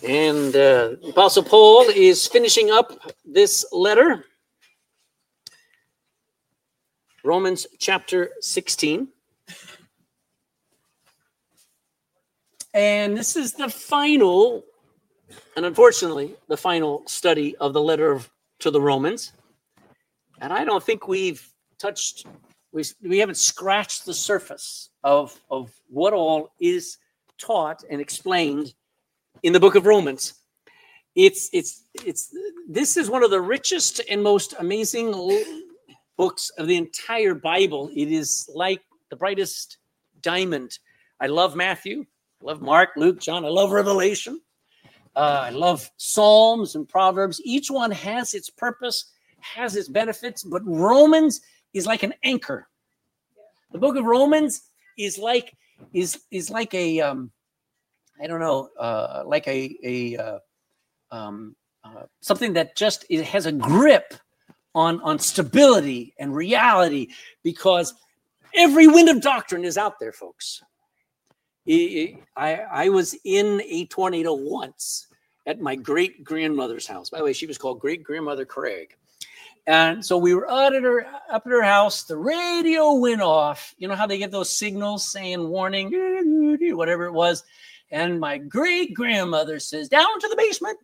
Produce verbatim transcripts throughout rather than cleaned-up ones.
And uh, Apostle Paul is finishing up this letter, Romans chapter sixteen. And this is the final, and unfortunately, the final study of the letter of, to the Romans. And I don't think we've touched, we, we haven't scratched the surface of, of what all is taught and explained in the book of Romans. It's, it's, it's, this is one of the richest and most amazing books of the entire Bible. It is like the brightest diamond. I love Matthew. I love Mark, Luke, John. I love Revelation. Uh, I love Psalms and Proverbs. Each one has its purpose, has its benefits, but Romans is like an anchor. The book of Romans is like is is like a um, I don't know, uh, like a a uh, um, uh, something that just it has a grip on on stability and reality, because every wind of doctrine is out there, folks. I, I was in a tornado once at my great-grandmother's house. By the way, she was called Great-Grandmother Craig. And so we were up at, her, up at her house. The radio went off. You know how they get those signals saying warning, whatever it was. And my great-grandmother says, down to the basement.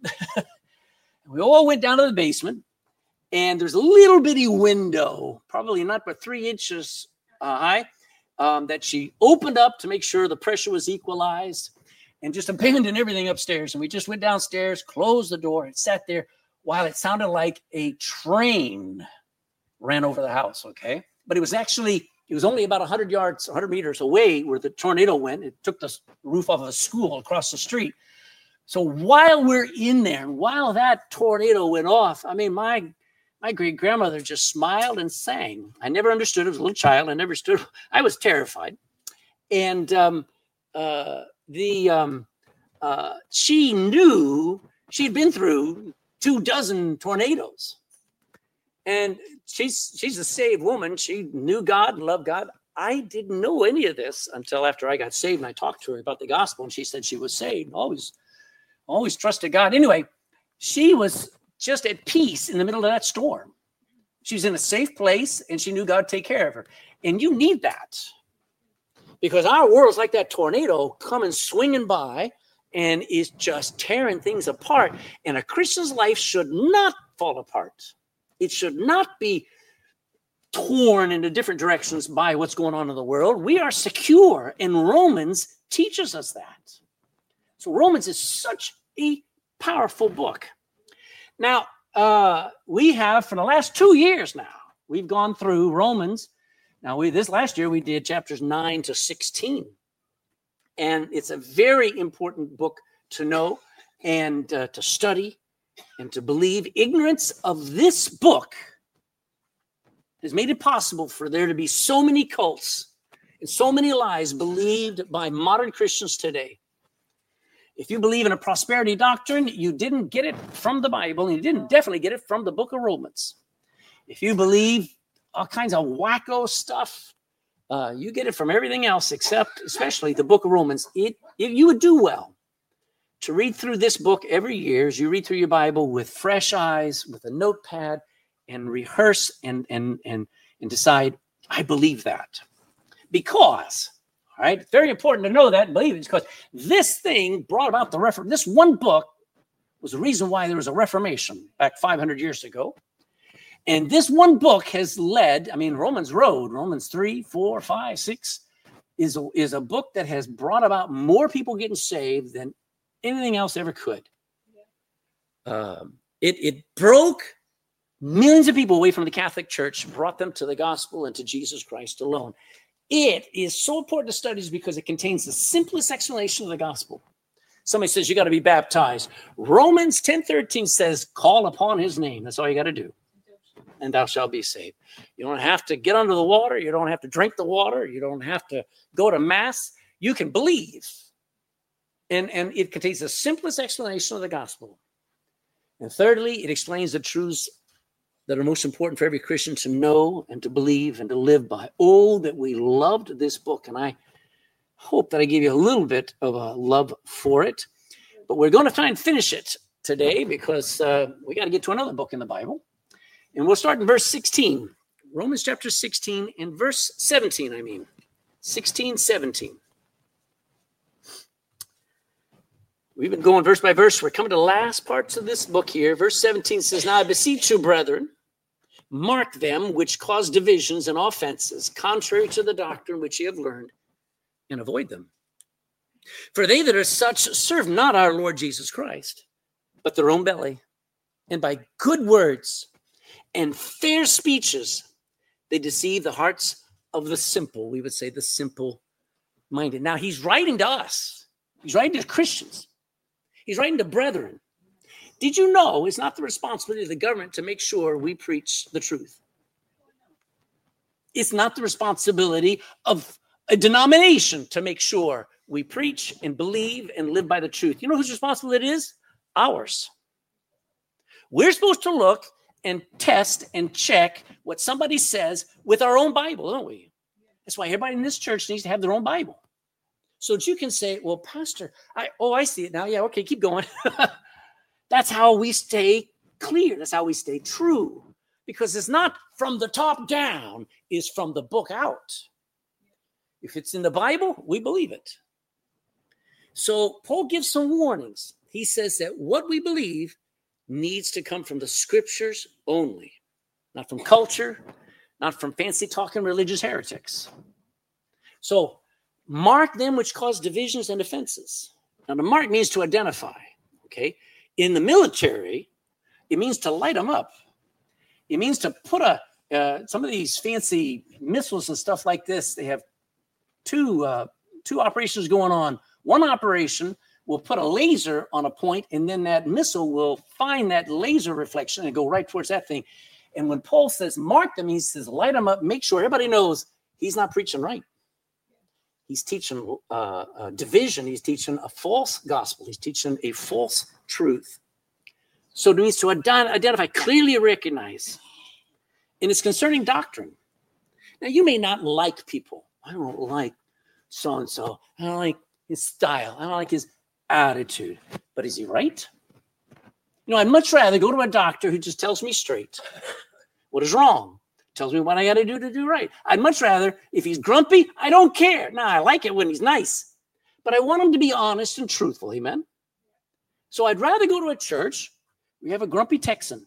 We all went down to the basement. And there's a little bitty window, probably not but three inches uh, high, Um, that she opened up to make sure the pressure was equalized, and just abandoned everything upstairs. And we just went downstairs, closed the door, and sat there while it sounded like a train ran over the house, okay? But it was actually, it was only about one hundred yards, one hundred meters away where the tornado went. It took the roof off of a school across the street. So while we're in there, and while that tornado went off, I mean, my My great-grandmother just smiled and sang. I never understood. I was a little child. I never stood. I was terrified. And um, uh, the um, uh, she knew she'd been through two dozen tornadoes. And she's she's a saved woman. She knew God and loved God. I didn't know any of this until after I got saved, and I talked to her about the gospel, and she said she was saved. Always, always trusted God. Anyway, she was just at peace in the middle of that storm. She was in a safe place, and she knew God would take care of her. And you need that, because our world's like that tornado coming swinging by and is just tearing things apart. And a Christian's life should not fall apart. It should not be torn into different directions by what's going on in the world. We are secure, and Romans teaches us that. So Romans is such a powerful book. Now, uh, we have, for the last two years now, we've gone through Romans. Now, we this last year, we did chapters nine to sixteen. And it's a very important book to know and uh, to study and to believe. Ignorance of this book has made it possible for there to be so many cults and so many lies believed by modern Christians today. If you believe in a prosperity doctrine, you didn't get it from the Bible, and you didn't definitely get it from the book of Romans. If you believe all kinds of wacko stuff, uh, you get it from everything else except, especially the book of Romans. It, it, you would do well to read through this book every year as you read through your Bible with fresh eyes, with a notepad, and rehearse and, and, and, and decide, I believe that. Because... All right, very important to know that and believe it, because this thing brought about the Reformation. This one book was the reason why there was a Reformation back five hundred years ago. And this one book has led, I mean, Romans Road, Romans three, four, five, six, is a, is a book that has brought about more people getting saved than anything else ever could. Um, it, it broke millions of people away from the Catholic Church, brought them to the gospel and to Jesus Christ alone. It is so important to studies because it contains the simplest explanation of the gospel. Somebody says you got to be baptized. Romans ten thirteen says, call upon his name. That's all you got to do. And thou shalt be saved. You don't have to get under the water. You don't have to drink the water. You don't have to go to mass. You can believe. And, and it contains the simplest explanation of the gospel. And thirdly, it explains the truths that are most important for every Christian to know and to believe and to live by. Oh, that we loved this book. And I hope that I gave you a little bit of a love for it. But we're going to try and finish it today because uh, we got to get to another book in the Bible. And we'll start in verse sixteen. Romans chapter sixteen and verse seventeen, I mean. sixteen, seventeen. We've been going verse by verse. We're coming to the last parts of this book here. Verse seventeen says, "Now I beseech you, brethren, mark them which cause divisions and offenses, contrary to the doctrine which ye have learned, and avoid them. For they that are such serve not our Lord Jesus Christ, but their own belly. And by good words and fair speeches, they deceive the hearts of the simple." We would say the simple-minded. Now, he's writing to us. He's writing to Christians. He's writing to brethren. Did you know it's not the responsibility of the government to make sure we preach the truth? It's not the responsibility of a denomination to make sure we preach and believe and live by the truth. You know whose responsibility it is? Ours. We're supposed to look and test and check what somebody says with our own Bible, don't we? That's why everybody in this church needs to have their own Bible. So that you can say, well, Pastor, I oh, I see it now. Yeah, okay, keep going. That's how we stay clear. That's how we stay true. Because it's not from the top down, it's from the book out. If it's in the Bible, we believe it. So Paul gives some warnings. He says that what we believe needs to come from the scriptures only, not from culture, not from fancy talking religious heretics. So mark them which cause divisions and offenses. Now, the mark means to identify, okay? In the military, it means to light them up. It means to put a, uh, some of these fancy missiles and stuff like this, they have two, uh, two operations going on. One operation will put a laser on a point, and then that missile will find that laser reflection and go right towards that thing. And when Paul says mark them, he says light them up, make sure everybody knows he's not preaching right. He's teaching uh, uh, division. He's teaching a false gospel. He's teaching a false truth. So it means to identify, clearly recognize. And it's concerning doctrine. Now, you may not like people. I don't like so-and-so. I don't like his style. I don't like his attitude. But is he right? You know, I'd much rather go to a doctor who just tells me straight what is wrong. Tells me what I got to do to do right. I'd much rather, if he's grumpy, I don't care. Now, I like it when he's nice, but I want him to be honest and truthful. Amen. So I'd rather go to a church. We have a grumpy Texan.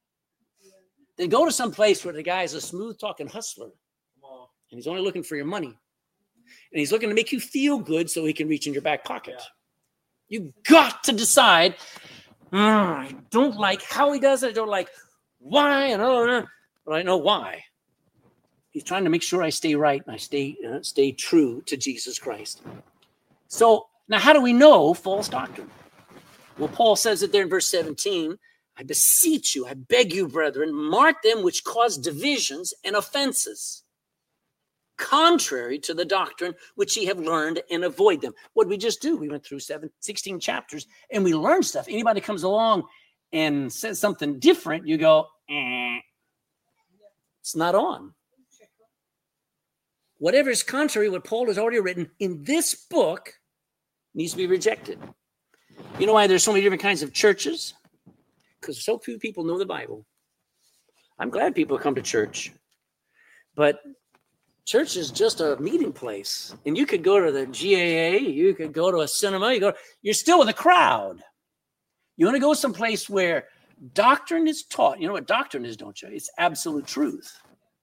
Than go to some place where the guy's a smooth talking hustler, and he's only looking for your money, and he's looking to make you feel good so he can reach in your back pocket. Yeah. You got to decide. Mm, I don't like how he does it. I don't like why, and oh, but I know why. He's trying to make sure I stay right and I stay uh, stay true to Jesus Christ. So now, how do we know false doctrine? Well, Paul says it there in verse seventeen. I beseech you, I beg you, brethren, mark them which cause divisions and offenses, contrary to the doctrine which ye have learned, and avoid them. What did we just do? We went through seven, sixteen chapters and we learned stuff. Anybody comes along and says something different, you go, eh, it's not on. Whatever is contrary to what Paul has already written in this book needs to be rejected. You know why there's so many different kinds of churches? Because so few people know the Bible. I'm glad people come to church. But church is just a meeting place. And you could go to the G A A, you could go to a cinema, you go, you're still with a crowd. You want to go someplace where doctrine is taught. You know what doctrine is, don't you? It's absolute truth.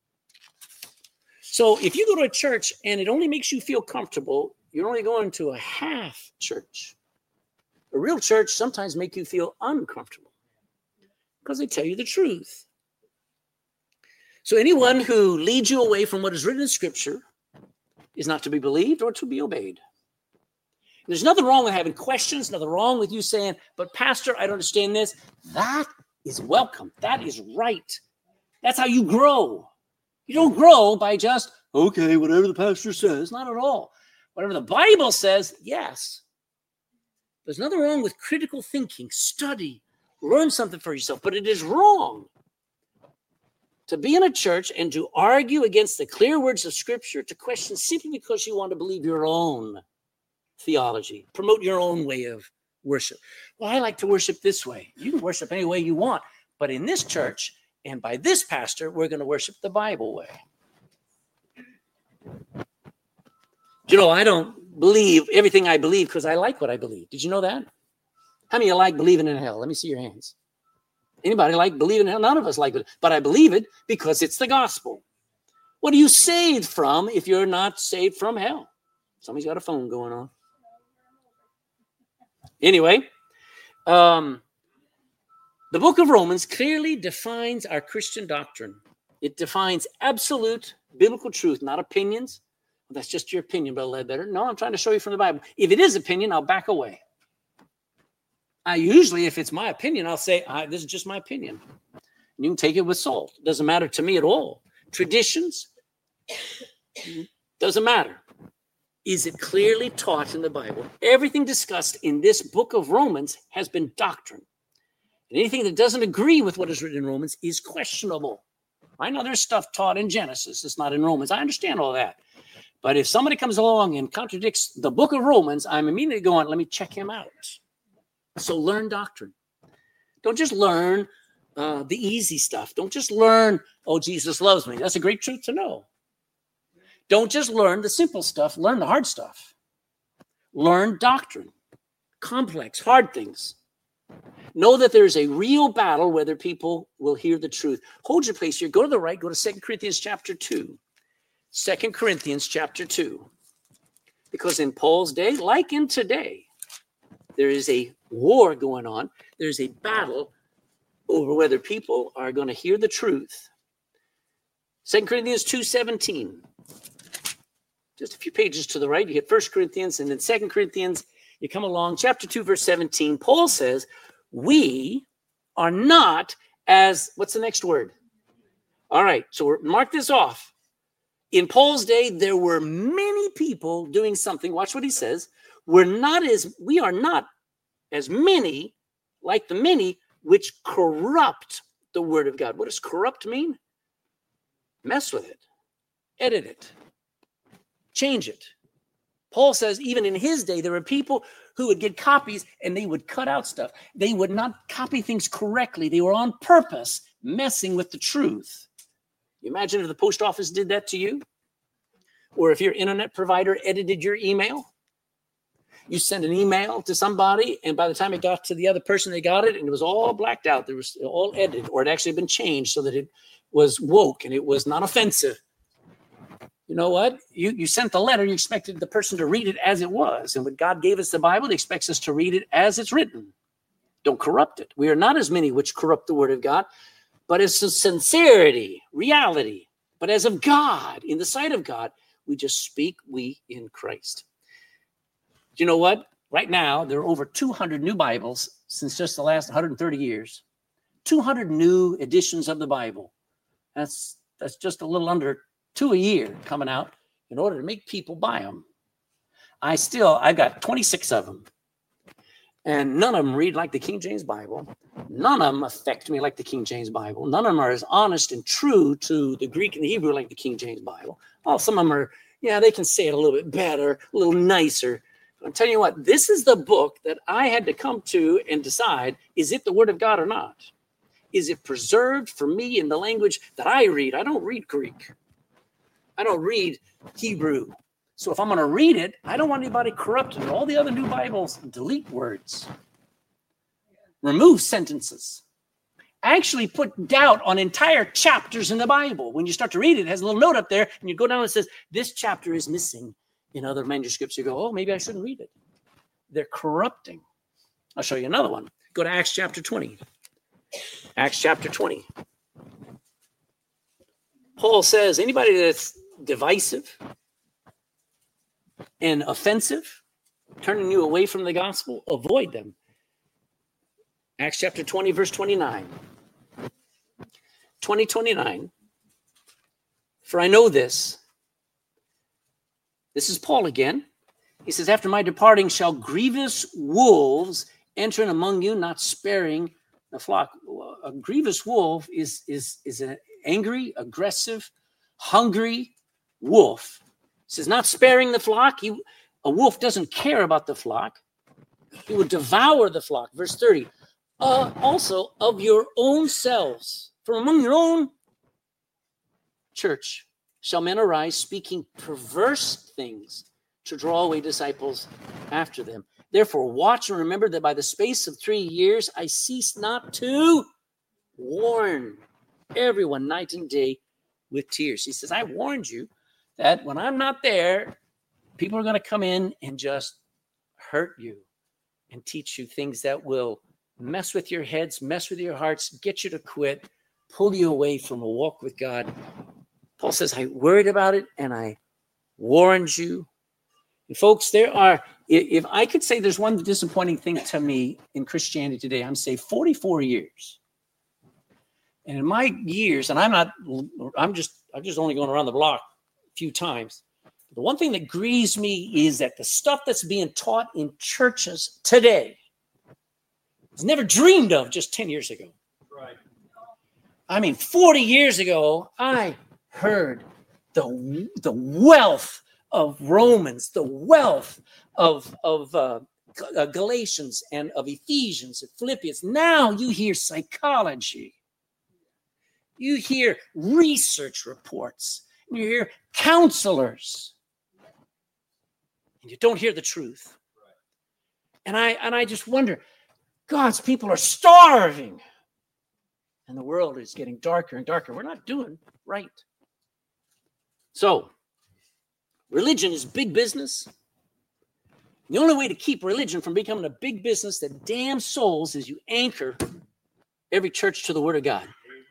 So if you go to a church and it only makes you feel comfortable, you're only going to a half church. A real church sometimes make you feel uncomfortable because they tell you the truth. So anyone who leads you away from what is written in Scripture is not to be believed or to be obeyed. There's nothing wrong with having questions, nothing wrong with you saying, but Pastor, I don't understand this. That is welcome. That is right. That's how you grow. You don't grow by just, okay, whatever the pastor says. Not at all. Whatever the Bible says, yes. There's nothing wrong with critical thinking, study, learn something for yourself. But it is wrong to be in a church and to argue against the clear words of Scripture, to question simply because you want to believe your own theology, promote your own way of worship. Well, I like to worship this way. You can worship any way you want. But in this church and by this pastor, we're going to worship the Bible way. You know, I don't believe everything I believe because I like what I believe. Did you know that? How many of you like believing in hell? Let me see your hands. Anybody like believing in hell? None of us like it. But I believe it because it's the gospel. What are you saved from if you're not saved from hell? Somebody's got a phone going on. Anyway, um, the book of Romans clearly defines our Christian doctrine. It defines absolute biblical truth, not opinions. Well, that's just your opinion, Brother Ledbetter. No, I'm trying to show you from the Bible. If it is opinion, I'll back away. I usually, if it's my opinion, I'll say, I, this is just my opinion. You can take it with salt. It doesn't matter to me at all. Traditions, doesn't matter. Is it clearly taught in the Bible? Everything discussed in this book of Romans has been doctrine. And anything that doesn't agree with what is written in Romans is questionable. I know there's stuff taught in Genesis. It's not in Romans. I understand all that. But if somebody comes along and contradicts the book of Romans, I'm immediately going, let me check him out. So learn doctrine. Don't just learn uh, the easy stuff. Don't just learn, oh, Jesus loves me. That's a great truth to know. Don't just learn the simple stuff. Learn the hard stuff. Learn doctrine, complex, hard things. Know that there's a real battle whether people will hear the truth. Hold your place here. Go to the right. Go to Second Corinthians chapter two. Second Corinthians chapter two. Because in Paul's day, like in today, there is a war going on. There's a battle over whether people are going to hear the truth. Second Corinthians two seventeen. Just a few pages to the right, you hit First Corinthians, and then Second Corinthians, you come along, chapter two, verse seventeen. Paul says, we are not as, what's the next word? All right, so mark this off. In Paul's day, there were many people doing something. Watch what he says. We're not as, we are not as many, like the many, which corrupt the word of God. What does corrupt mean? Mess with it. Edit it. Change it. Paul says even in his day, there were people who would get copies and they would cut out stuff. They would not copy things correctly. They were on purpose messing with the truth. You imagine if the post office did that to you? Or if your internet provider edited your email? You send an email to somebody, and by the time it got to the other person, they got it, and it was all blacked out. It was all edited, or it actually had been changed so that it was woke and it was not offensive. You know what? You, you sent the letter, you expected the person to read it as it was. And when God gave us the Bible, he expects us to read it as it's written. Don't corrupt it. We are not as many which corrupt the word of God, but as a sincerity, reality. But as of God, in the sight of God, we just speak we in Christ. You know what? Right now, there are over two hundred new Bibles since just the last one hundred thirty years. two hundred new editions of the Bible. That's, that's just a little under two a year coming out in order to make people buy them. I still, I've got twenty-six of them. And none of them read like the King James Bible. None of them affect me like the King James Bible. None of them are as honest and true to the Greek and the Hebrew like the King James Bible. Oh, some of them are, yeah, they can say it a little bit better, a little nicer. But I'm telling you what, this is the book that I had to come to and decide, is it the Word of God or not? Is it preserved for me in the language that I read? I don't read Greek. I don't read Hebrew. So if I'm going to read it, I don't want anybody corrupting all the other new Bibles. Delete words. Remove sentences. Actually put doubt on entire chapters in the Bible. When you start to read it, it has a little note up there, and you go down and it says, this chapter is missing in other manuscripts. You go, oh, maybe I shouldn't read it. They're corrupting. I'll show you another one. Go to Acts chapter twenty. Acts chapter twenty. Paul says, anybody that's divisive and offensive, turning you away from the gospel, avoid them. Acts chapter twenty, verse twenty-nine. twenty, twenty-nine. For I know this. This is Paul again. He says, after my departing shall grievous wolves enter in among you, not sparing the flock. A grievous wolf is, is, is an angry, aggressive, hungry wolf. It says, not sparing the flock. He, a wolf doesn't care about the flock. He will devour the flock. Verse thirty. Uh, also of your own selves, from among your own church, shall men arise speaking perverse things to draw away disciples after them. Therefore, watch and remember that by the space of three years I cease not to warn everyone night and day with tears. He says, I warned you that when I'm not there, people are going to come in and just hurt you and teach you things that will mess with your heads, mess with your hearts, get you to quit, pull you away from a walk with God. Paul says, I worried about it and I warned you. And folks, there are, if I could say there's one disappointing thing to me in Christianity today, I'm saying forty-four years. And in my years, and I'm not, I'm just, I'm just only going around the block a few times. The one thing that grieves me is that the stuff that's being taught in churches today was never dreamed of just ten years ago. Right. I mean, forty years ago, I heard the, the wealth of Romans, the wealth of, of uh, Galatians and of Ephesians and Philippians. Now you hear psychology. You hear research reports. You hear counselors. And you don't hear the truth. And I and I just wonder, God's people are starving. And the world is getting darker and darker. We're not doing right. So, religion is big business. The only way to keep religion from becoming a big business that damns souls is you anchor every church to the Word of God.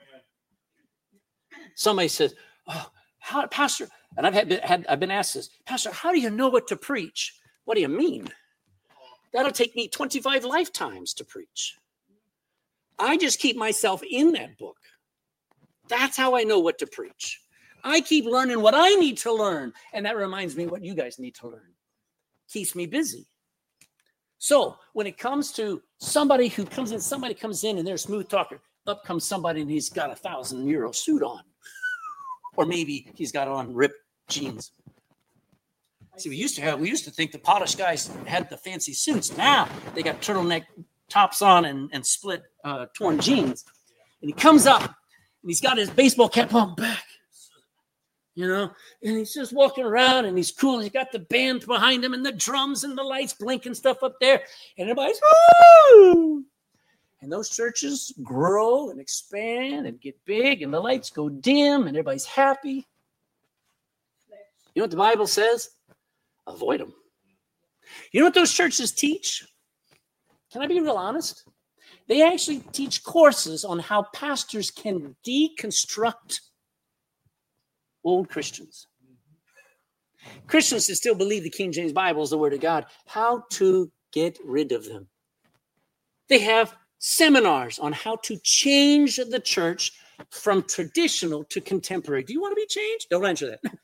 Somebody says, oh, how, Pastor, and I've had, had I've been asked this, Pastor, how do you know what to preach? What do you mean? That'll take me twenty-five lifetimes to preach. I just keep myself in that book. That's how I know what to preach. I keep learning what I need to learn. And that reminds me what you guys need to learn. Keeps me busy. So when it comes to somebody who comes in, somebody comes in and they're a smooth talker. Up comes somebody and he's got a thousand euro suit on. Or maybe he's got on ripped jeans. See, we used to have, we used to think the polished guys had the fancy suits. Now they got turtleneck tops on and, and split uh, torn jeans. And he comes up and he's got his baseball cap on back. You know, and he's just walking around and he's cool. He's got the band behind him and the drums and the lights blinking stuff up there. And everybody's, woo! And those churches grow and expand and get big and the lights go dim and everybody's happy. You know what the Bible says? Avoid them. You know what those churches teach? Can I be real honest? They actually teach courses on how pastors can deconstruct old Christians. Christians that still believe the King James Bible is the Word of God, how to get rid of them. They have seminars on how to change the church from traditional to contemporary. Do you want to be changed? Don't answer that.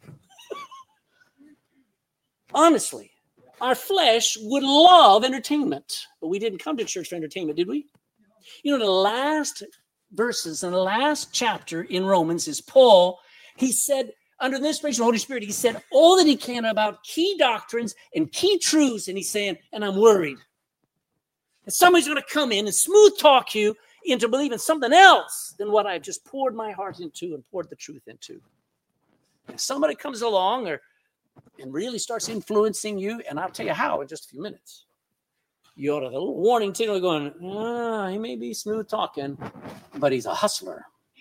Honestly, our flesh would love entertainment, but we didn't come to church for entertainment, did we? You know, the last verses in the last chapter in Romans is Paul. He said, under the inspiration of the Holy Spirit, he said all that he can about key doctrines and key truths. And he's saying, and I'm worried that somebody's going to come in and smooth talk you into believing something else than what I've just poured my heart into and poured the truth into. If somebody comes along or and really starts influencing you, and I'll tell you how in just a few minutes. You ought to have a little warning signal going, ah, he may be smooth talking, but he's a hustler.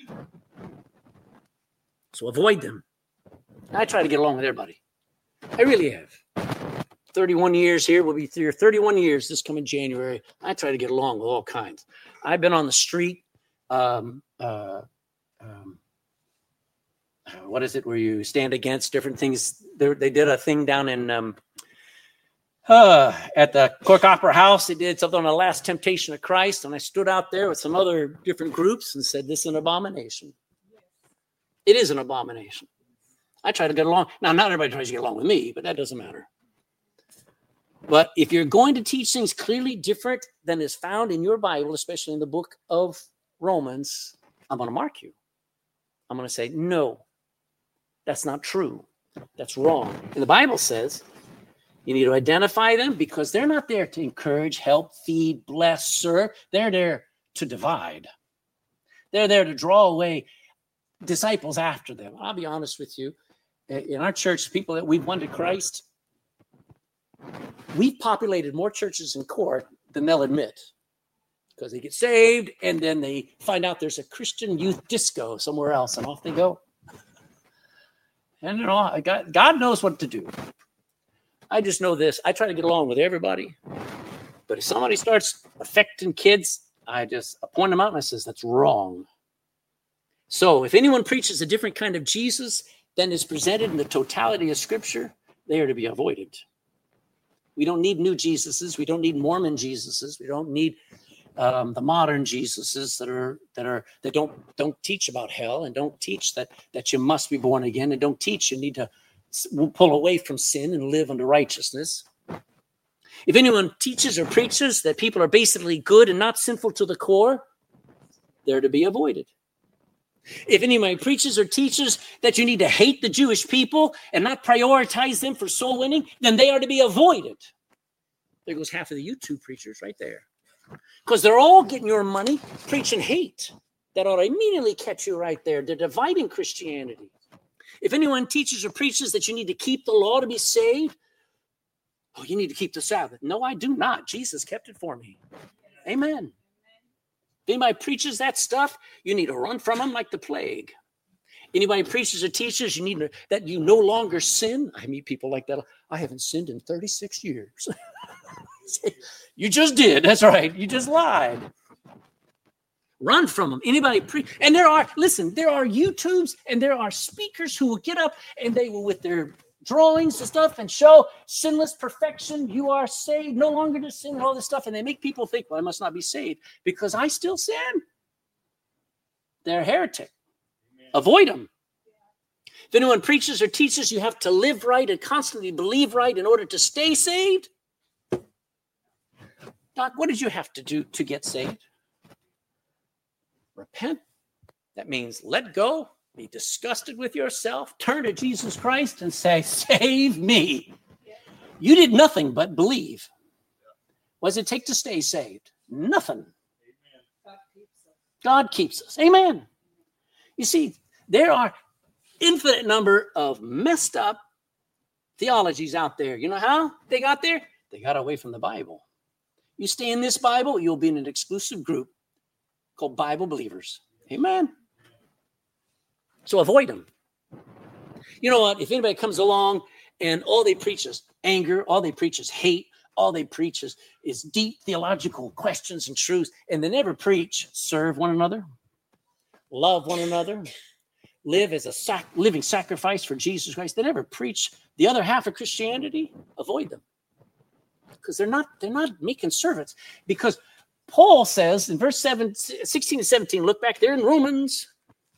So avoid them. I try to get along with everybody. I really have. thirty-one years here. We'll be through thirty-one years this coming January. I try to get along with all kinds. I've been on the street. Um, uh, um, what is it where you stand against different things? They, they did a thing down in um, uh, at the Cork Opera House. They did something on the Last Temptation of Christ. And I stood out there with some other different groups and said, this is an abomination. It is an abomination. I try to get along. Now, not everybody tries to get along with me, but that doesn't matter. But if you're going to teach things clearly different than is found in your Bible, especially in the book of Romans, I'm going to mark you. I'm going to say, no, that's not true. That's wrong. And the Bible says You need to identify them because they're not there to encourage, help, feed, bless, serve. They're there to divide. They're there to draw away disciples after them. I'll be honest with you. In our church, people that we've won to Christ, we've populated more churches in court than they'll admit. Because they get saved and then they find out there's a Christian youth disco somewhere else and off they go. And you know, God, God knows what to do. I just know this. I try to get along with everybody. But if somebody starts affecting kids, I just point them out and I says, that's wrong. So if anyone preaches a different kind of Jesus than is presented in the totality of Scripture, they are to be avoided. We don't need new Jesuses. We don't need Mormon Jesuses. We don't need um, the modern Jesuses that are that are that don't don't teach about hell and don't teach that that you must be born again and don't teach you need to pull away from sin and live unto righteousness. If anyone teaches or preaches that people are basically good and not sinful to the core, they're to be avoided. If anyone preaches or teaches that you need to hate the Jewish people and not prioritize them for soul winning, then they are to be avoided. There goes half of the YouTube preachers right there. Because they're all getting your money preaching hate. That ought to immediately catch you right there. They're dividing Christianity. If anyone teaches or preaches that you need to keep the law to be saved, oh, you need to keep the Sabbath. No, I do not. Jesus kept it for me. Amen. If anybody preaches that stuff, you need to run from them like the plague. Anybody preaches or teaches you need to, that you no longer sin. I meet people like that. I haven't sinned in thirty-six years. You just did. That's right. You just lied. Run from them. Anybody pre- and there are, listen, there are YouTubes and there are speakers who will get up and they will, with their drawings and stuff, and show sinless perfection. You are saved, no longer to sin, and all this stuff. And they make people think, well, I must not be saved because I still sin. They're a heretic. Amen. Avoid them. If anyone preaches or teaches you have to live right and constantly believe right in order to stay saved, Doc, what did you have to do to get saved? Repent. That means let go, be disgusted with yourself, turn to Jesus Christ and say, save me. You did nothing but believe. What does it take to stay saved? Nothing. God keeps us. God keeps us. Amen. You see, there are infinite number of messed up theologies out there. You know how they got there? They got away from the Bible. You stay in this Bible, you'll be in an exclusive group called Bible believers. Amen. So avoid them. You know what? If anybody comes along and all they preach is anger, all they preach is hate, all they preach is, is deep theological questions and truths, and they never preach, serve one another, love one another, live as a sac- living sacrifice for Jesus Christ. They never preach the other half of Christianity. Avoid them. Because they're not, they're not making servants. Because Paul says in verse seven, sixteen and seventeen, look back there in Romans.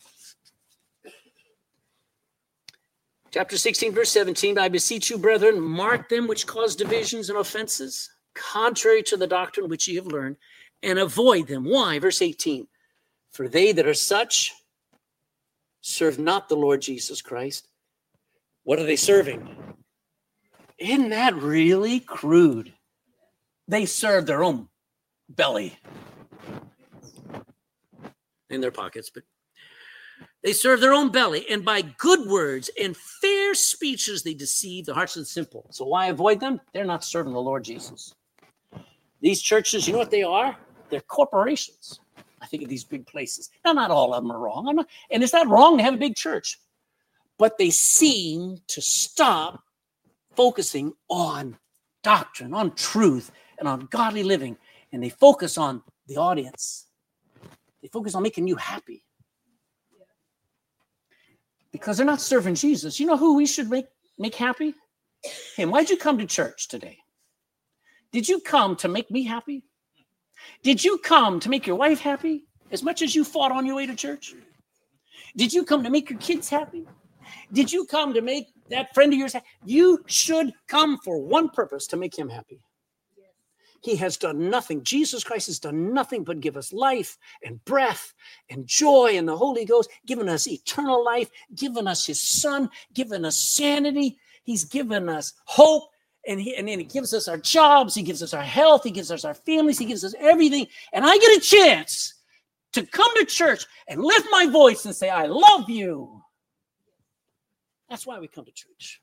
Chapter sixteen, verse seventeen, I beseech you, brethren, mark them which cause divisions and offenses, contrary to the doctrine which ye have learned, and avoid them. Why? Verse eighteen, for they that are such serve not the Lord Jesus Christ. What are they serving? Isn't that really crude? They serve their own belly in their pockets, but they serve their own belly, and by good words and fair speeches they deceive the hearts of the simple. So why avoid them? They're not serving the Lord Jesus. These churches, you know what they are? They're corporations. I think of these big places. Now, not all of them are wrong. I'm not, and it's not wrong to have a big church, but they seem to stop focusing on doctrine, on truth, and on godly living, and they focus on the audience. They focus on making you happy. Because they're not serving Jesus. You know who we should make, make happy? Him. Why'd you come to church today? Did you come to make me happy? Did you come to make your wife happy as much as you fought on your way to church? Did you come to make your kids happy? Did you come to make that friend of yours happy? You should come for one purpose, to make him happy. He has done nothing. Jesus Christ has done nothing but give us life and breath and joy and the Holy Ghost, given us eternal life, given us his Son, given us sanity. He's given us hope, And, he, and then he gives us our jobs. He gives us our health. He gives us our families. He gives us everything. And I get a chance to come to church and lift my voice and say, I love you. That's why we come to church.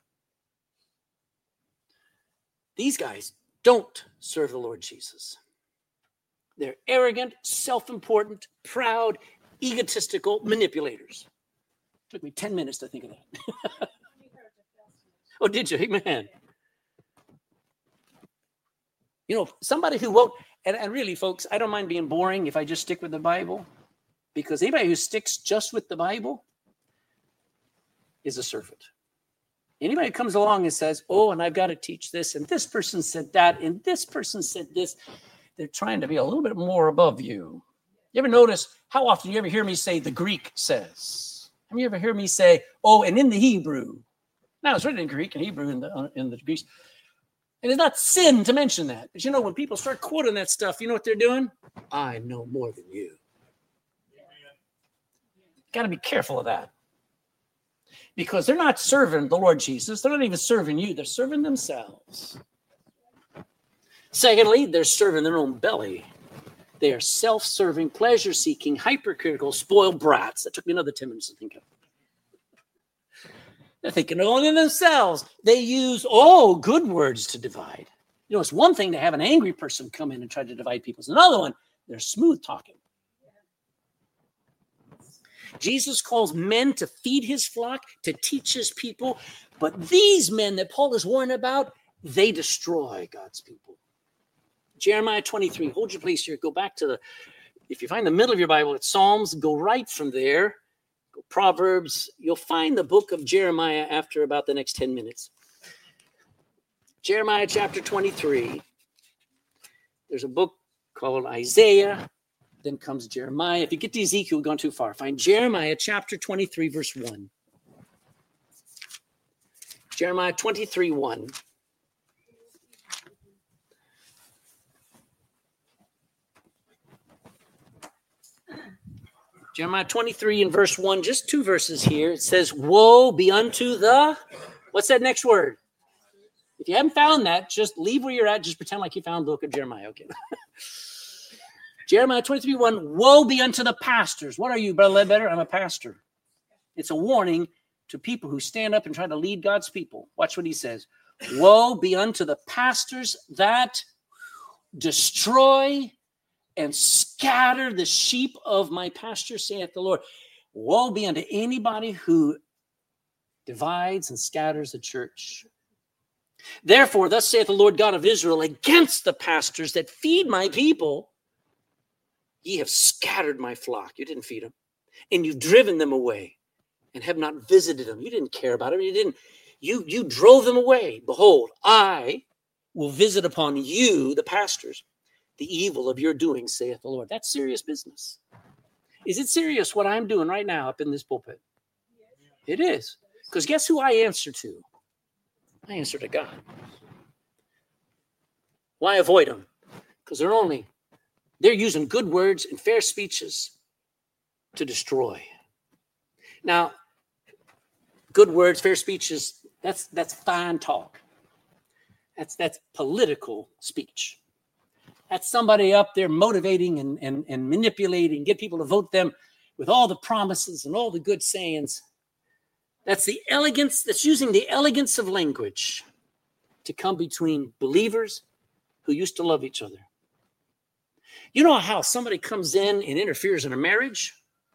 These guys don't serve the Lord Jesus. They're arrogant, self-important, proud, egotistical manipulators. Took me ten minutes to think of that. Oh, did you? Amen. You know, somebody who won't, and, and really, folks, I don't mind being boring if I just stick with the Bible, because anybody who sticks just with the Bible is a servant. Anybody who comes along and says, oh, and I've got to teach this, and this person said that, and this person said this, they're trying to be a little bit more above you. You ever notice how often you ever hear me say the Greek says? Have you ever heard me say, oh, and in the Hebrew? Now, it's written in Greek and Hebrew in the, uh, in the Greek. And it's not sin to mention that. But you know, when people start quoting that stuff, you know what they're doing? I know more than you. Got to be careful of that. Because they're not serving the Lord Jesus. They're not even serving you. They're serving themselves. Secondly, they're serving their own belly. They are self-serving, pleasure-seeking, hypercritical, spoiled brats. That took me another ten minutes to think of. They're thinking only of themselves. They use all good words to divide. You know, it's one thing to have an angry person come in and try to divide people. It's another one, they're smooth talking. Jesus calls men to feed his flock, to teach his people. But these men that Paul is warning about, they destroy God's people. Jeremiah twenty-three, hold your place here. Go back to the, if you find the middle of your Bible, it's Psalms. Go right from there. Go Proverbs. You'll find the book of Jeremiah after about the next ten minutes. Jeremiah chapter twenty-three. There's a book called Isaiah. Then comes Jeremiah. If you get to Ezekiel, we've gone too far. Find Jeremiah chapter twenty-three, verse one. Jeremiah twenty-three, one. Jeremiah twenty-three and verse one, just two verses here. It says, woe be unto the, what's that next word? If you haven't found that, just leave where you're at. Just pretend like you found the book of Jeremiah. Okay. Jeremiah twenty-three, one, woe be unto the pastors. What are you, Brother Ledbetter? I'm a pastor. It's a warning to people who stand up and try to lead God's people. Watch what he says. Woe be unto the pastors that destroy and scatter the sheep of my pasture, saith the Lord. Woe be unto anybody who divides and scatters the church. Therefore, thus saith the Lord God of Israel, against the pastors that feed my people, ye have scattered my flock. You didn't feed them. And you've driven them away and have not visited them. You didn't care about them. You didn't. You, you drove them away. Behold, I will visit upon you, the pastors, the evil of your doing, saith the Lord. That's serious business. Is it serious what I'm doing right now up in this pulpit? It is. Because guess who I answer to? I answer to God. Why avoid them? Because they're only, they're using good words and fair speeches to destroy. Now, good words, fair speeches, that's that's fine talk. That's that's political speech. That's somebody up there motivating and, and, and manipulating, get people to vote them with all the promises and all the good sayings. That's the elegance, that's using the elegance of language to come between believers who used to love each other. You know how somebody comes in and interferes in a marriage?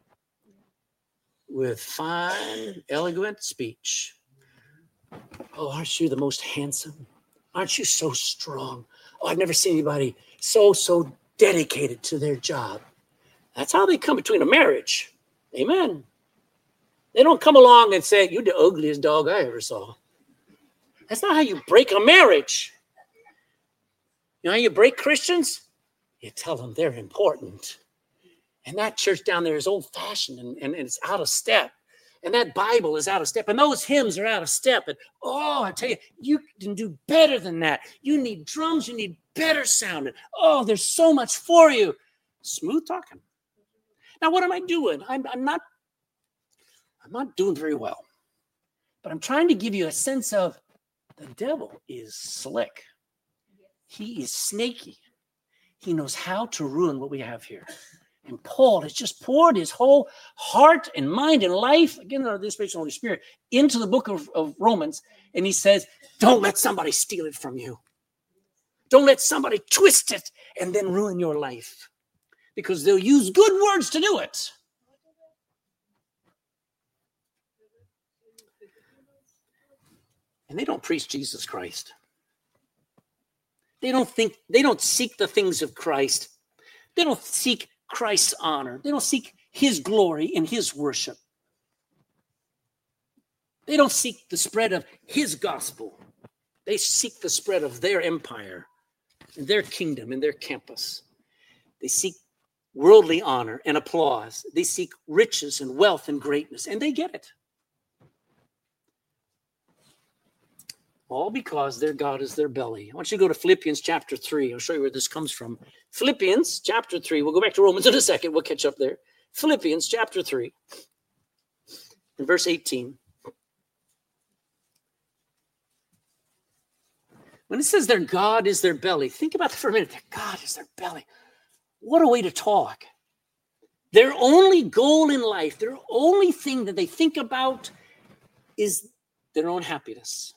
With fine, elegant speech. Oh, aren't you the most handsome? Aren't you so strong? Oh, I've never seen anybody so, so dedicated to their job. That's how they come between a marriage. Amen. They don't come along and say, you're the ugliest dog I ever saw. That's not how you break a marriage. You know how you break Christians? You tell them they're important. And that church down there is old-fashioned and, and, and it's out of step. And that Bible is out of step. And those hymns are out of step. And, oh, I tell you, you can do better than that. You need drums. You need better sounding. Oh, there's so much for you. Smooth talking. Now, what am I doing? I'm, I'm not, I'm not doing very well. But I'm trying to give you a sense of The devil is slick. He is snaky. He knows how to ruin what we have here. And Paul has just poured his whole heart and mind and life, again, under the inspiration of the Holy Spirit, into the book of, of Romans. And he says, don't let somebody steal it from you. Don't let somebody twist it and then ruin your life. Because they'll use good words to do it. And they don't preach Jesus Christ. They don't think, they don't seek the things of Christ. They don't seek Christ's honor. They don't seek his glory and his worship. They don't seek the spread of his gospel. They seek the spread of their empire and their kingdom and their campus. They seek worldly honor and applause. They seek riches and wealth and greatness, and they get it. All because their God is their belly. I want you to go to Philippians chapter three. I'll show you where this comes from. Philippians chapter three. We'll go back to Romans in a second. We'll catch up there. Philippians chapter three. In verse eighteen. When it says their God is their belly, think about that for a minute. Their God is their belly. What a way to talk. Their only goal in life, their only thing that they think about is their own happiness.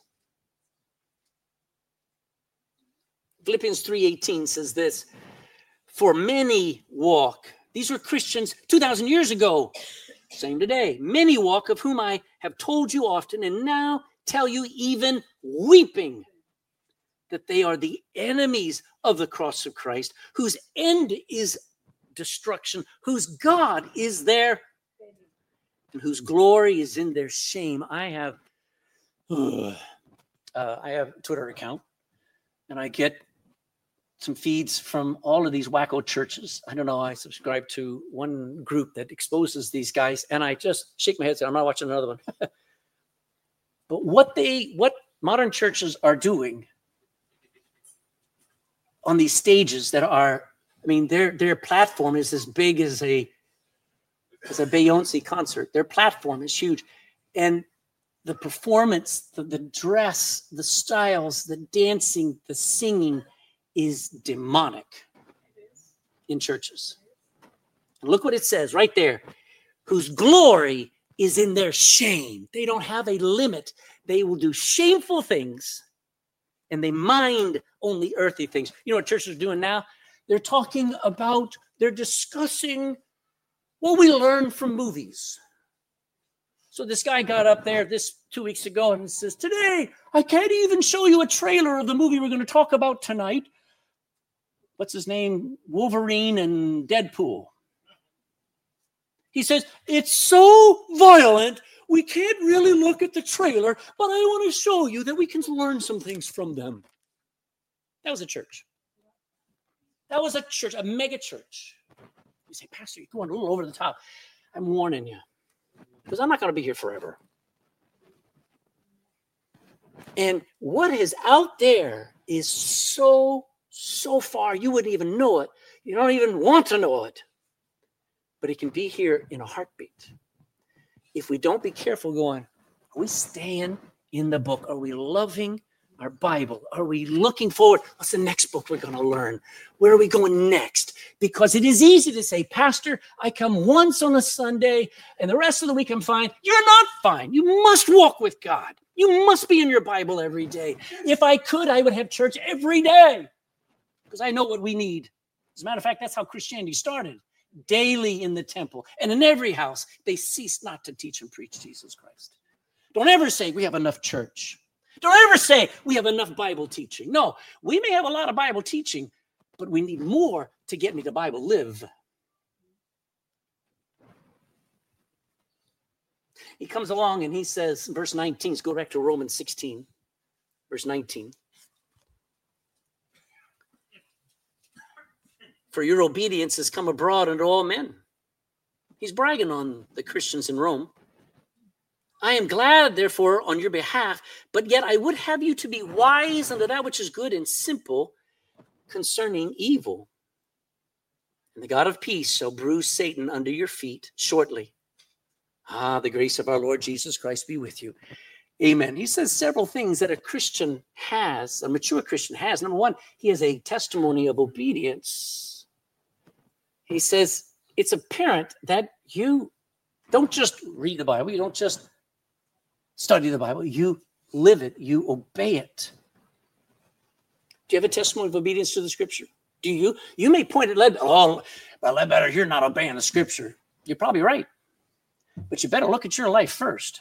Philippians three eighteen says this, for many walk. These were Christians two thousand years ago. Same today. Many walk, of whom I have told you often, and now tell you even weeping, that they are the enemies of the cross of Christ, whose end is destruction, whose God is their, and whose glory is in their shame. I have, uh, I have a Twitter account, and I get some feeds from all of these wacko churches. I don't know. I subscribe to one group that exposes these guys, and I just shake my head and say, I'm not watching another one. But what they, what modern churches are doing on these stages that are, I mean, their their platform is as big as a as a Beyonce concert. Their platform is huge, and the performance, the, the dress, the styles, the dancing, the singing is demonic in churches. And look what it says right there. Whose glory is in their shame. They don't have a limit. They will do shameful things, and they mind only earthly things. You know what churches are doing now? They're talking about, they're discussing what we learn from movies. So this guy got up there this two weeks ago and says, today, I can't even show you a trailer of the movie we're going to talk about tonight. What's his name? Wolverine and Deadpool. He says, it's so violent, we can't really look at the trailer, but I want to show you that we can learn some things from them. That was a church. That was a church, a mega church. You say, Pastor, you're going a little over the top. I'm warning you, because I'm not going to be here forever. And what is out there is so, so far, you wouldn't even know it. You don't even want to know it. But it can be here in a heartbeat. If we don't be careful going, are we staying in the book? Are we loving our Bible? Are we looking forward? What's the next book we're going to learn? Where are we going next? Because it is easy to say, Pastor, I come once on a Sunday and the rest of the week I'm fine. You're not fine. You must walk with God. You must be in your Bible every day. If I could, I would have church every day because I know what we need. As a matter of fact, that's how Christianity started. Daily in the temple and in every house, they ceased not to teach and preach Jesus Christ. Don't ever say we have enough church. Don't ever say we have enough Bible teaching. No, we may have a lot of Bible teaching, but we need more to get me to Bible live. He comes along and he says, verse nineteen, let's go back to Romans sixteen, verse nineteen. For your obedience has come abroad unto all men. He's bragging on the Christians in Rome. I am glad, therefore, on your behalf, but yet I would have you to be wise unto that which is good and simple concerning evil. And the God of peace shall bruise Satan under your feet shortly. Ah, the grace of our Lord Jesus Christ be with you. Amen. He says several things that a Christian has, a mature Christian has. Number one, he has a testimony of obedience. He says it's apparent that you don't just read the Bible, you don't just study the Bible, you live it, you obey it. Do you have a testimony of obedience to the scripture? Do you? You may point at Led, oh, well, Ledbetter, you're not obeying the scripture. You're probably right. But you better look at your life first.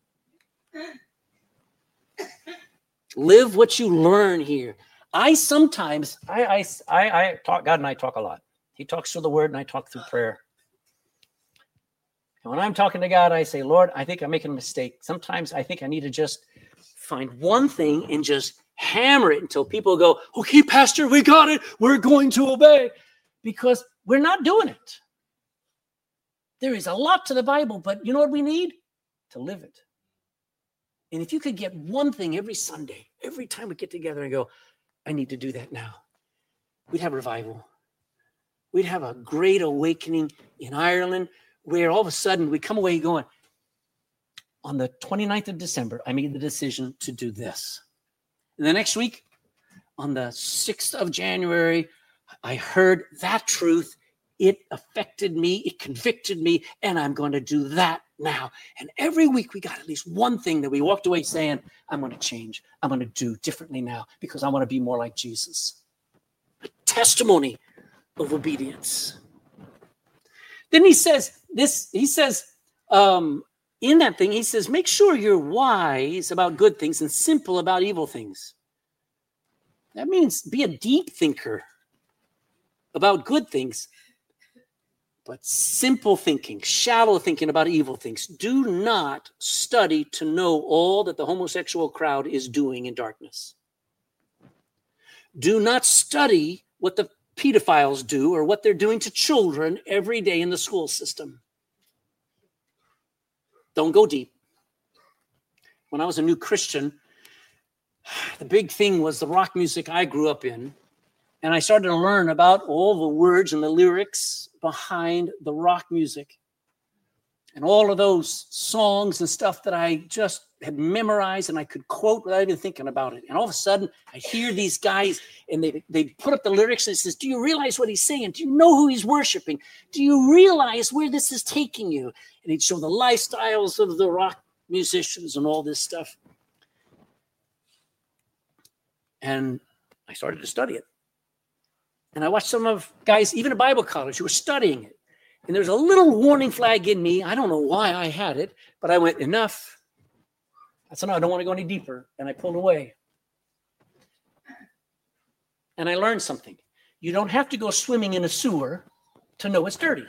Live what you learn here. I sometimes, I, I, I, I talk, God and I talk a lot. He talks through the word and I talk through prayer. And when I'm talking to God, I say, Lord, I think I'm making a mistake. Sometimes I think I need to just find one thing and just hammer it until people go, okay, Pastor, we got it. We're going to obey. Because we're not doing it. There is a lot to the Bible, but you know what we need? To live it. And if you could get one thing every Sunday, every time we get together and go, I need to do that now, we'd have revival. We'd have a great awakening in Ireland where all of a sudden we come away going, on the twenty-ninth of December, I made the decision to do this. And the next week, on the sixth of January, I heard that truth. It affected me. It convicted me. And I'm going to do that now. And every week we got at least one thing that we walked away saying, I'm going to change. I'm going to do differently now because I want to be more like Jesus. A testimony of obedience. Then he says this, he says, um, in that thing, he says, make sure you're wise about good things and simple about evil things. That means be a deep thinker about good things, but simple thinking, shallow thinking about evil things. Do not study to know all that the homosexual crowd is doing in darkness. Do not study what the pedophiles do or what they're doing to children every day in the school system. Don't go deep. When I was a new Christian, the big thing was the rock music I grew up in. And I started to learn about all the words and the lyrics behind the rock music. And all of those songs and stuff that I just had memorized and I could quote without even thinking about it. And all of a sudden, I hear these guys and they, they put up the lyrics and it says, do you realize what he's saying? Do you know who he's worshiping? Do you realize where this is taking you? And he'd show the lifestyles of the rock musicians and all this stuff. And I started to study it. And I watched some of guys, even at Bible college, who were studying it. And there's a little warning flag in me. I don't know why I had it, but I went, enough. I said, no, I don't want to go any deeper. And I pulled away. And I learned something. You don't have to go swimming in a sewer to know it's dirty.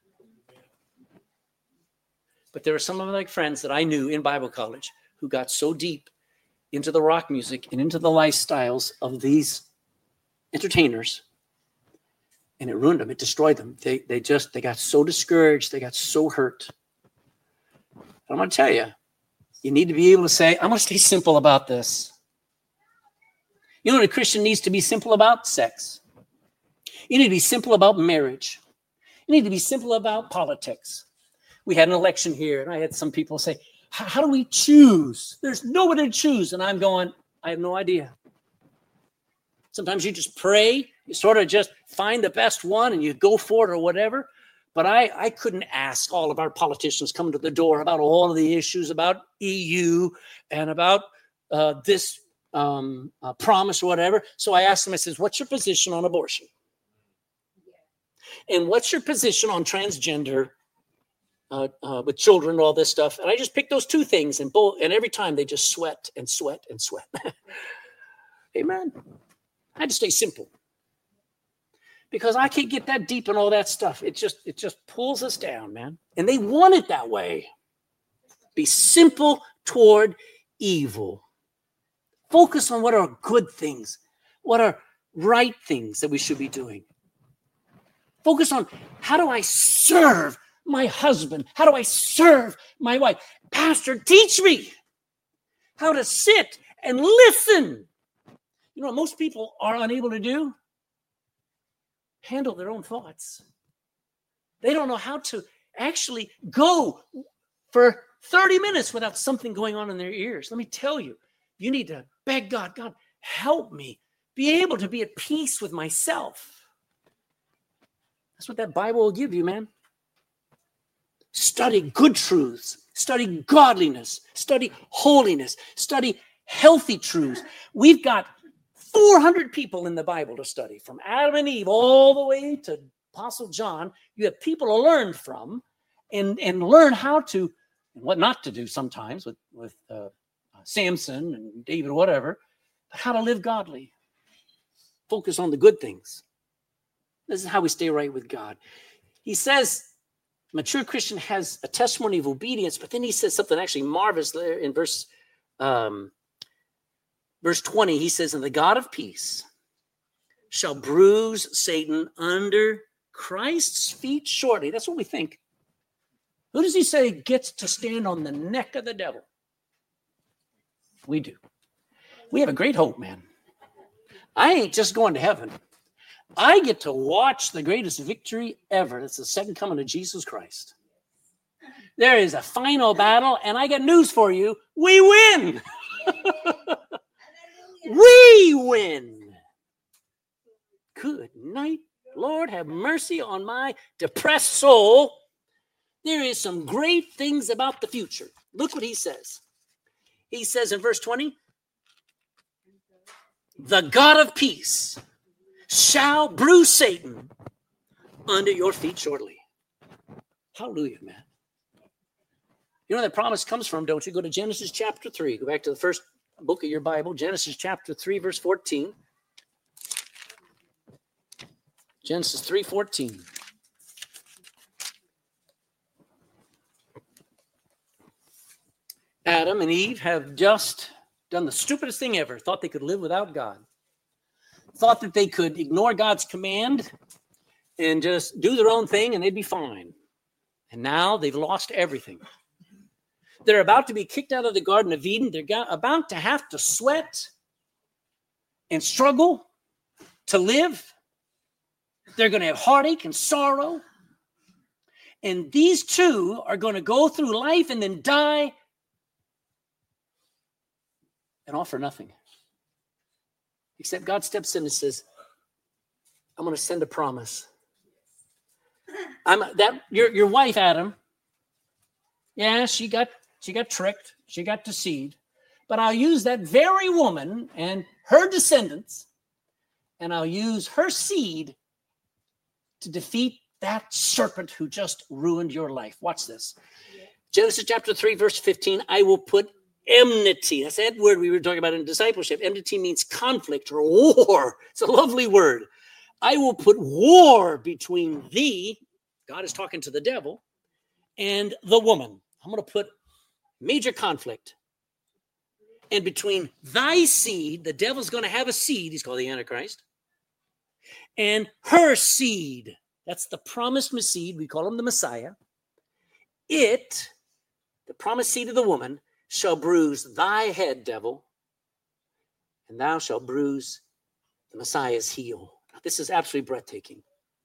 But there were some of my friends that I knew in Bible college who got so deep into the rock music and into the lifestyles of these entertainers. And it ruined them. It destroyed them. They they just, they got so discouraged. They got so hurt. I'm going to tell you, you need to be able to say, I'm going to stay simple about this. You know what a Christian needs to be simple about? Sex. You need to be simple about marriage. You need to be simple about politics. We had an election here, and I had some people say, how do we choose? There's nobody to choose. And I'm going, I have no idea. Sometimes you just pray. You sort of just find the best one and you go for it or whatever. But I, I couldn't ask all of our politicians coming to the door about all of the issues about E U and about uh, this um, uh, promise or whatever. So I asked them, I says, what's your position on abortion? And what's your position on transgender uh, uh, with children and all this stuff? And I just picked those two things. And, both, and every time they just sweat and sweat and sweat. Amen. I had to stay simple. Because I can't get that deep in all that stuff. It just it just pulls us down, man. And they want it that way. Be simple toward evil. Focus on what are good things, what are right things that we should be doing. Focus on how do I serve my husband? How do I serve my wife? Pastor, teach me how to sit and listen. You know what most people are unable to do? Handle their own thoughts. They don't know how to actually go for thirty minutes without something going on in their ears. Let me tell you, you need to beg God, God, help me be able to be at peace with myself. That's what that Bible will give you, man. Study good truths, study godliness, study holiness, study healthy truths. We've got four hundred people in the Bible to study, from Adam and Eve all the way to Apostle John. You have people to learn from and, and learn how to, and what not to do sometimes with, with uh, Samson and David, whatever, but how to live godly. Focus on the good things. This is how we stay right with God. He says, mature Christian has a testimony of obedience, but then he says something actually marvelous there in verse um, verse twenty. He says, and the God of peace shall bruise Satan under Christ's feet shortly. That's what we think. Who does he say gets to stand on the neck of the devil? We do. We have a great hope, man. I ain't just going to heaven. I get to watch the greatest victory ever. That's the second coming of Jesus Christ. There is a final battle, and I got news for you. We win. We win. Good night. Lord, have mercy on my depressed soul. There is some great things about the future. Look what he says. He says in verse twenty, the God of peace shall bruise Satan under your feet shortly. Hallelujah, man. You know where that promise comes from, don't you? Go to Genesis chapter three. Go back to the first book of your Bible, Genesis chapter three, verse fourteen. Genesis three fourteen. Adam and Eve have just done the stupidest thing ever, thought they could live without God. Thought that they could ignore God's command and just do their own thing and they'd be fine. And now they've lost everything. They're about to be kicked out of the Garden of Eden. They're about to have to sweat and struggle to live. They're going to have heartache and sorrow. And these two are going to go through life and then die and all for nothing. Except God steps in and says, I'm going to send a promise. I'm that your your wife, Adam. Yeah, she got she got tricked. She got deceived. But I'll use that very woman and her descendants, and I'll use her seed to defeat that serpent who just ruined your life. Watch this. Yeah. Genesis chapter three, verse fifteen. I will put enmity. That's that word we were talking about in discipleship. Enmity means conflict or war. It's a lovely word. I will put war between thee, God is talking to the devil, and the woman. I'm going to put major conflict. And between thy seed, the devil's going to have a seed, he's called the Antichrist, and her seed, that's the promised seed, we call him the Messiah. It, the promised seed of the woman, shall bruise thy head, devil, and thou shalt bruise the Messiah's heel. Now, this is absolutely breathtaking.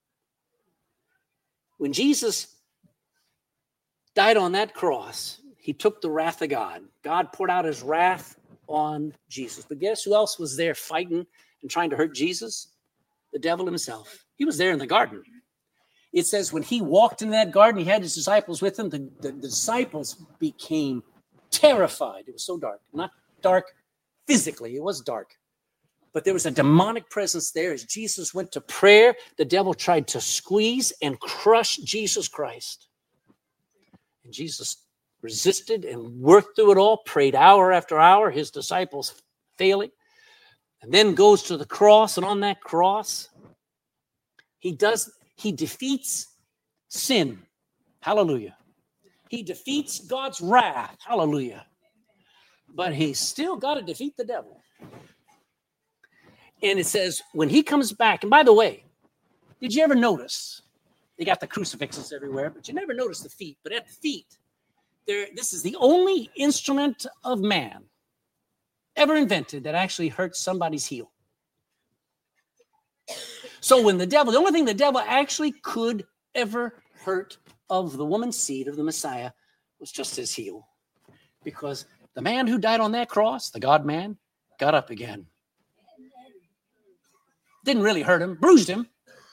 When Jesus died on that cross, he took the wrath of God. God poured out his wrath on Jesus. But guess who else was there fighting and trying to hurt Jesus? The devil himself. He was there in the garden. It says when he walked in that garden, he had his disciples with him. The, the, the disciples became terrified. It was so dark. Not dark physically. It was dark. But there was a demonic presence there. As Jesus went to prayer, the devil tried to squeeze and crush Jesus Christ. And Jesus resisted and worked through it all, prayed hour after hour, his disciples failing, and then goes to the cross. And on that cross, he does, he defeats sin. Hallelujah. He defeats God's wrath. Hallelujah. But he's still got to defeat the devil. And it says, when he comes back, and by the way, did you ever notice, they got the crucifixes everywhere, but you never notice the feet. But at the feet, there, this is the only instrument of man ever invented that actually hurts somebody's heel. So when the devil, the only thing the devil actually could ever hurt of the woman's seed, of the Messiah, was just his heel. Because the man who died on that cross, the God man, got up again. Didn't really hurt him, bruised him.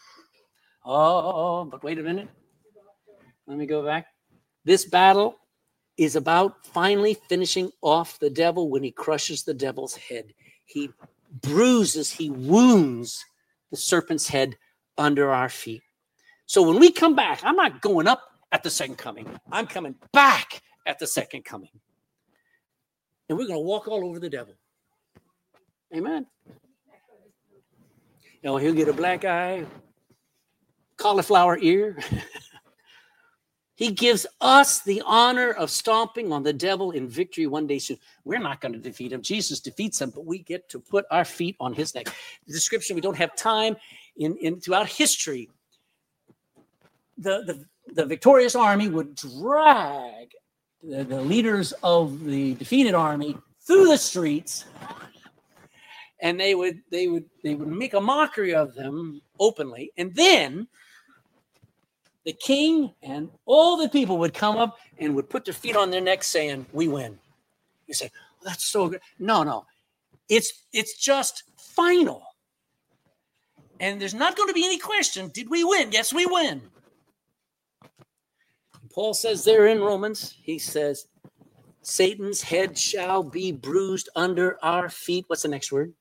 Oh, but wait a minute. Let me go back. This battle is about finally finishing off the devil when he crushes the devil's head. He bruises, he wounds the serpent's head under our feet. So when we come back, I'm not going up at the second coming. I'm coming back at the second coming. And we're going to walk all over the devil. Amen. You know, he'll get a black eye, cauliflower ear. He gives us the honor of stomping on the devil in victory one day soon. We're not going to defeat him. Jesus defeats him, but we get to put our feet on his neck. The description, we don't have time in, in throughout history. The, the, the victorious army would drag the, the leaders of the defeated army through the streets, and they would they would they would make a mockery of them openly, and then the king and all the people would come up and would put their feet on their necks saying, we win. You say, well, that's so good. No, no. It's, it's just final. And there's not going to be any question, did we win? Yes, we win. And Paul says there in Romans, he says, Satan's head shall be bruised under our feet. What's the next word?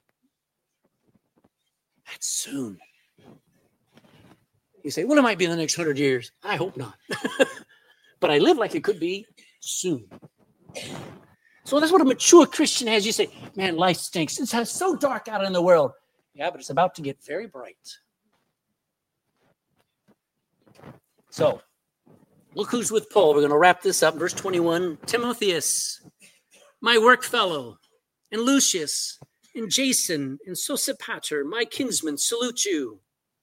That's soon. You say, well, it might be in the next hundred years. I hope not. But I live like it could be soon. So that's what a mature Christian has. You say, man, life stinks. It's so dark out in the world. Yeah, but it's about to get very bright. So look who's with Paul. We're going to wrap this up. Verse twenty-one, Timotheus, my work fellow, and Lucius, and Jason, and Sosipater, my kinsmen, salute you.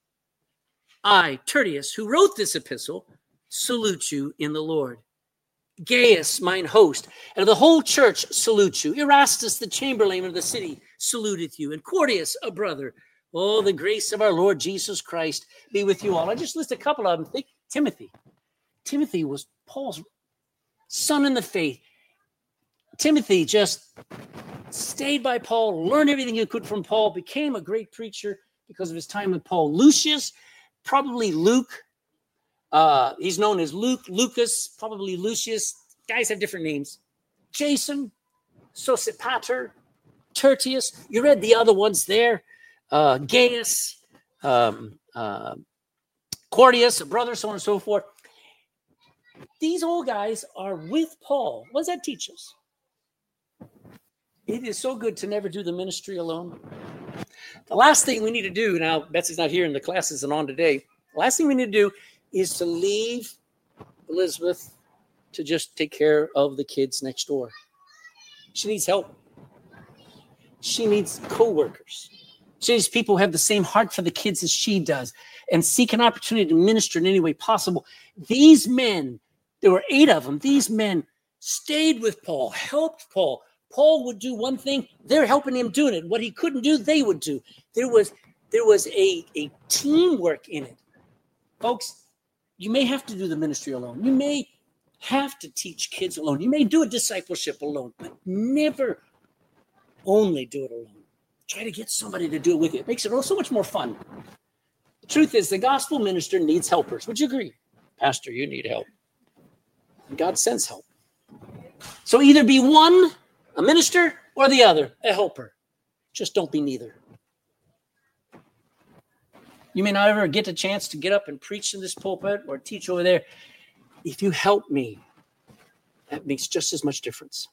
I, Tertius, who wrote this epistle, salute you in the Lord. Gaius, mine host, and the whole church salute you. Erastus, the chamberlain of the city, saluteth you. And Claudius, a brother. Oh, the grace of our Lord Jesus Christ be with you all. I just list a couple of them. Think Timothy. Timothy was Paul's son in the faith. Timothy just stayed by Paul, learned everything he could from Paul, became a great preacher because of his time with Paul. Lucius, probably Luke. Uh, he's known as Luke, Lucas, probably Lucius. Guys have different names. Jason, Sosipater, Tertius. You read the other ones there. Uh, Gaius, um, uh, Claudius, a brother, so on and so forth. These old guys are with Paul. What does that teach us? It is so good to never do the ministry alone. The last thing we need to do, now Betsy's not here and the class isn't on today. The last thing we need to do is to leave Elizabeth to just take care of the kids next door. She needs help. She needs co-workers. She needs people who have the same heart for the kids as she does and seek an opportunity to minister in any way possible. These men, there were eight of them, these men stayed with Paul, helped Paul. Paul would do one thing, they're helping him doing it. What he couldn't do, they would do. There was, there was a, a teamwork in it. Folks, you may have to do the ministry alone. You may have to teach kids alone. You may do a discipleship alone, but never only do it alone. Try to get somebody to do it with you. It makes it all so much more fun. The truth is, the gospel minister needs helpers. Would you agree? Pastor, you need help. And God sends help. So either be one, a minister, or the other, a helper. Just don't be neither. You may not ever get a chance to get up and preach in this pulpit or teach over there. If you help me, that makes just as much difference.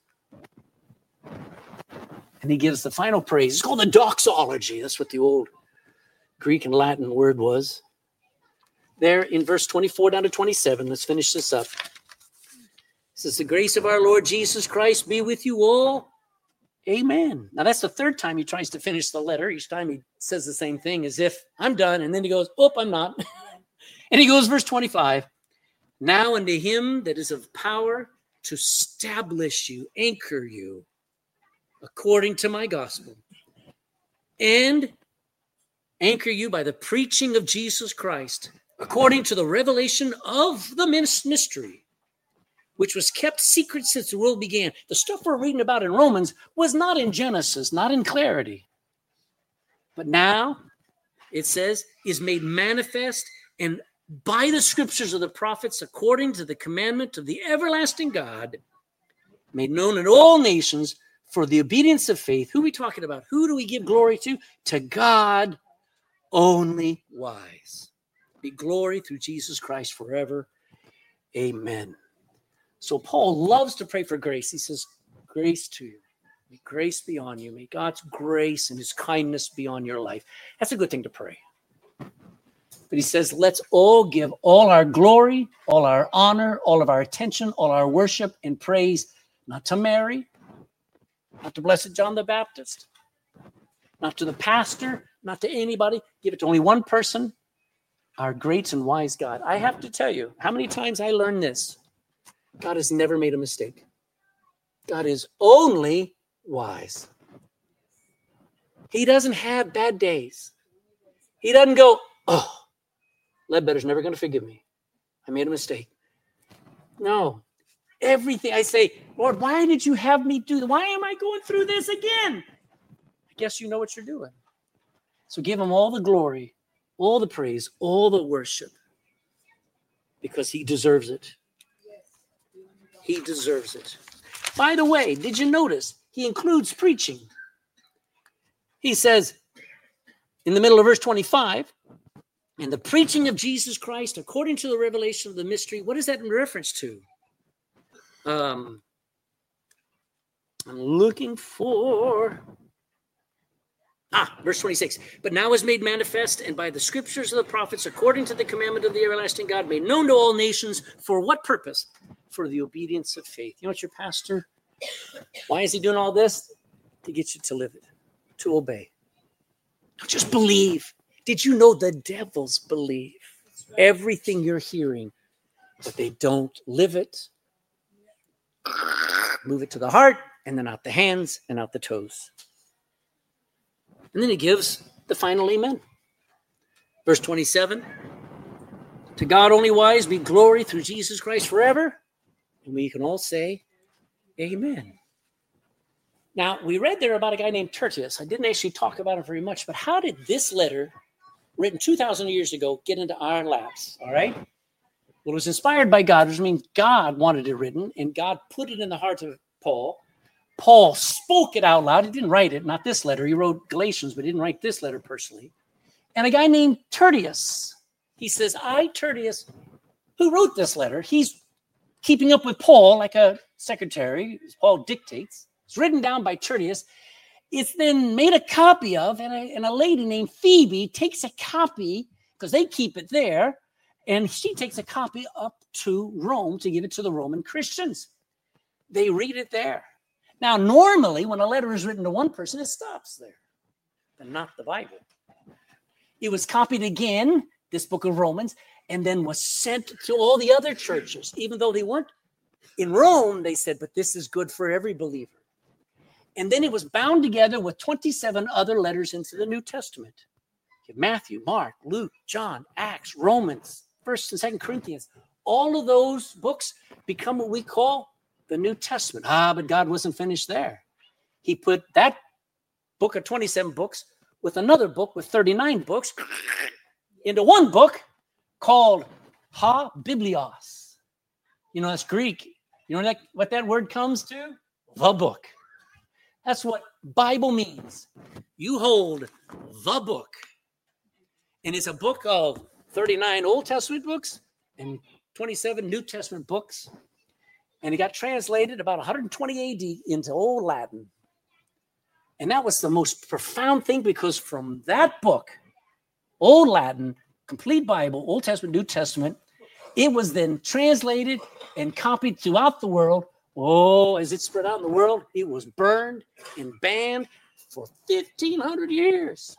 And he gives the final praise. It's called the doxology. That's what the old Greek and Latin word was. There in verse twenty-four down to twenty-seven, let's finish this up. It says, the grace of our Lord Jesus Christ be with you all. Amen. Now, that's the third time he tries to finish the letter. Each time he says the same thing as if I'm done. And then he goes, oh, I'm not. And he goes, verse twenty-five. Now unto him that is of power to establish you, anchor you, according to my gospel, and anchor you by the preaching of Jesus Christ, according to the revelation of the mystery, which was kept secret since the world began. The stuff we're reading about in Romans was not in Genesis, not in clarity. But now, it says, is made manifest and by the scriptures of the prophets, according to the commandment of the everlasting God, made known in all nations for the obedience of faith. Who are we talking about? Who do we give glory to? To God only wise. Be glory through Jesus Christ forever. Amen. So Paul loves to pray for grace. He says, grace to you. May grace be on you. May God's grace and his kindness be on your life. That's a good thing to pray. But he says, let's all give all our glory, all our honor, all of our attention, all our worship and praise, not to Mary, not to Blessed John the Baptist, not to the pastor, not to anybody. Give it to only one person, our great and wise God. I have to tell you, how many times I learned this? God has never made a mistake. God is only wise. He doesn't have bad days. He doesn't go, oh, Ledbetter's never going to forgive me. I made a mistake. No. Everything I say, Lord, why did you have me do that? Why am I going through this again? I guess you know what you're doing. So give him all the glory, all the praise, all the worship, because he deserves it. He deserves it. By the way, did you notice he includes preaching? He says in the middle of verse twenty-five, and the preaching of Jesus Christ according to the revelation of the mystery. What is that in reference to? Um, I'm looking for, ah, verse twenty-six. But now is made manifest, and by the scriptures of the prophets, according to the commandment of the everlasting God, made known to all nations. For what purpose? For the obedience of faith. You know what, your pastor? Why is he doing all this? To get you to live it, to obey. Don't just believe. Did you know the devils believe everything you're hearing, but they don't live it? Move it to the heart, and then out the hands and out the toes. And then he gives the final amen. Verse twenty-seven. To God only wise be glory through Jesus Christ forever. And we can all say amen. Now, we read there about a guy named Tertius. I didn't actually talk about him very much, but how did this letter, written two thousand years ago, get into our laps? All right. Well, it was inspired by God, which means God wanted it written, and God put it in the heart of Paul. Paul spoke it out loud. He didn't write it, not this letter. He wrote Galatians, but he didn't write this letter personally. And a guy named Tertius, he says, I, Tertius, who wrote this letter, he's keeping up with Paul like a secretary, as Paul dictates. It's written down by Tertius. It's then made a copy of, and a, and a lady named Phoebe takes a copy, because they keep it there, and she takes a copy up to Rome to give it to the Roman Christians. They read it there. Now, normally, when a letter is written to one person, it stops there, but not the Bible. It was copied again, this book of Romans, and then was sent to all the other churches. Even though they weren't in Rome, they said, but this is good for every believer. And then it was bound together with twenty-seven other letters into the New Testament. You have Matthew, Mark, Luke, John, Acts, Romans, First and Second Corinthians. All of those books become what we call the New Testament. Ah, but God wasn't finished there. He put that book of twenty-seven books with another book with thirty-nine books into one book called Ha Biblios. You know, that's Greek. You know that, what that word comes to? The book. That's what Bible means. You hold the book. And it's a book of thirty-nine Old Testament books and twenty-seven New Testament books. And it got translated about one hundred twenty A D into Old Latin. And that was the most profound thing, because from that book, Old Latin, complete Bible, Old Testament, New Testament, it was then translated and copied throughout the world. Oh, as it spread out in the world, it was burned and banned for fifteen hundred years.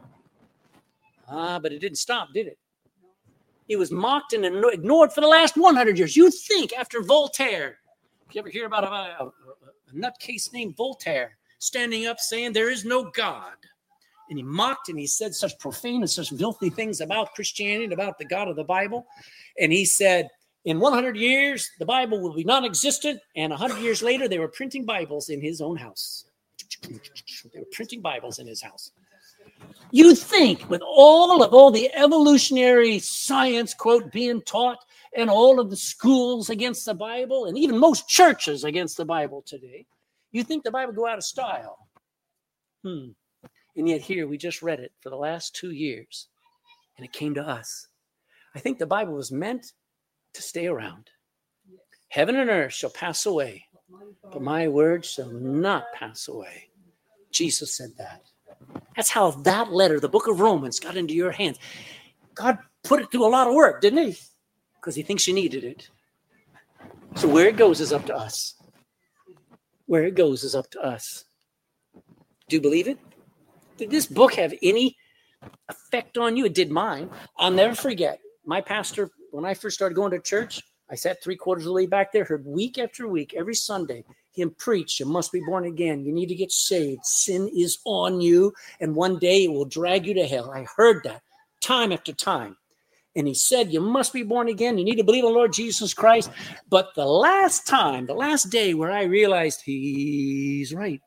Ah, but it didn't stop, did it? It was mocked and ignored for the last one hundred years. You'd think after Voltaire, if you ever hear about a, a, a nutcase named Voltaire standing up saying there is no God, and he mocked and he said such profane and such filthy things about Christianity and about the God of the Bible, and he said, in one hundred years, the Bible will be non-existent, and one hundred years later, they were printing Bibles in his own house. They were printing Bibles in his house. You think with all of all the evolutionary science, quote, being taught, and all of the schools against the Bible, and even most churches against the Bible today, you think the Bible go out of style. Hmm. And yet here, we just read it for the last two years, and it came to us. I think the Bible was meant to stay around. Heaven and earth shall pass away, but my word shall not pass away. Jesus said that. That's how that letter, the book of Romans, got into your hands. God put it through a lot of work, didn't he? Because he thinks you needed it. So where it goes is up to us. Where it goes is up to us. Do you believe it? Did this book have any effect on you? It did mine. I'll never forget. My pastor, when I first started going to church, I sat three quarters of the way back there, heard week after week, every Sunday, him preach, you must be born again. You need to get saved. Sin is on you, and one day it will drag you to hell. I heard that time after time. And he said, you must be born again. You need to believe in the Lord Jesus Christ. But the last time, the last day where I realized he's right.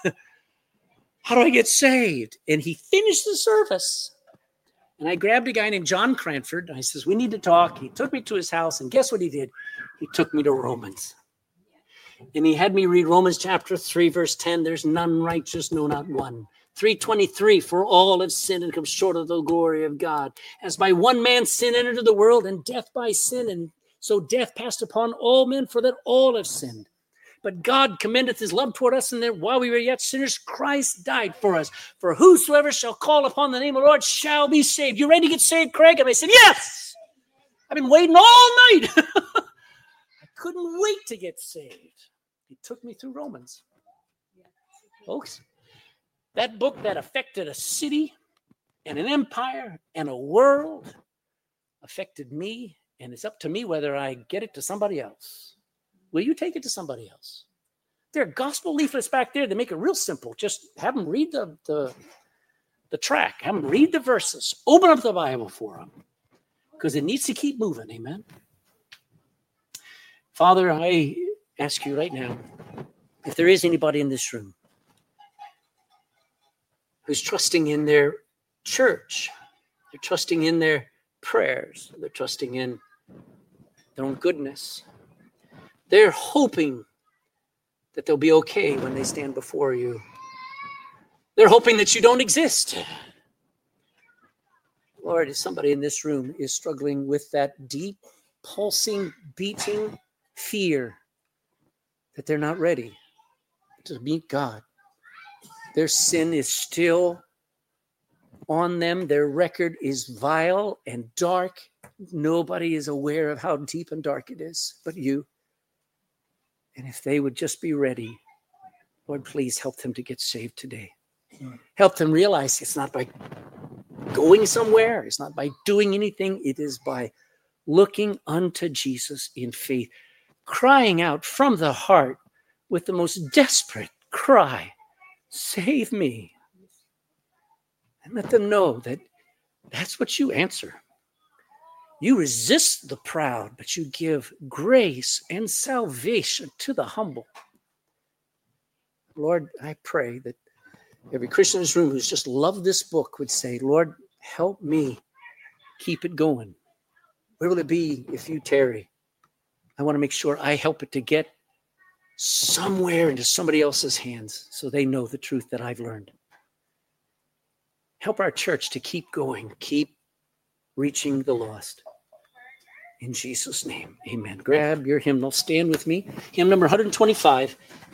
How do I get saved? And he finished the service. And I grabbed a guy named John Cranford. And I says, we need to talk. He took me to his house. And guess what he did? He took me to Romans. And he had me read Romans chapter three, verse ten. There's none righteous, no, not one. three twenty-three, for all have sinned and come short of the glory of God. As by one man sin entered into the world, and death by sin, and so death passed upon all men, for that all have sinned. But God commendeth his love toward us, and that while we were yet sinners, Christ died for us. For whosoever shall call upon the name of the Lord shall be saved. You ready to get saved, Craig? And I said, yes! I've been waiting all night. I couldn't wait to get saved. He took me through Romans. Folks, that book that affected a city and an empire and a world affected me, and it's up to me whether I get it to somebody else. Will you take it to somebody else? There are gospel leaflets back there that make it real simple. Just have them read the, the, the track. Have them read the verses. Open up the Bible for them, because it needs to keep moving. Amen. Father, I ask you right now, if there is anybody in this room who's trusting in their church, they're trusting in their prayers, they're trusting in their own goodness, they're hoping that they'll be okay when they stand before you. They're hoping that you don't exist. Lord, if somebody in this room is struggling with that deep, pulsing, beating fear that they're not ready to meet God. Their sin is still on them. Their record is vile and dark. Nobody is aware of how deep and dark it is but you. And if they would just be ready, Lord, please help them to get saved today. Help them realize it's not by going somewhere. It's not by doing anything. It is by looking unto Jesus in faith, crying out from the heart with the most desperate cry, save me. And let them know that that's what you answer. You resist the proud, but you give grace and salvation to the humble. Lord, I pray that every Christian in this room who's just loved this book would say, Lord, help me keep it going. Where will it be if you tarry? I want to make sure I help it to get somewhere into somebody else's hands so they know the truth that I've learned. Help our church to keep going, keep reaching the lost. In Jesus' name, amen. Grab your hymnal, stand with me. Hymn number one twenty-five.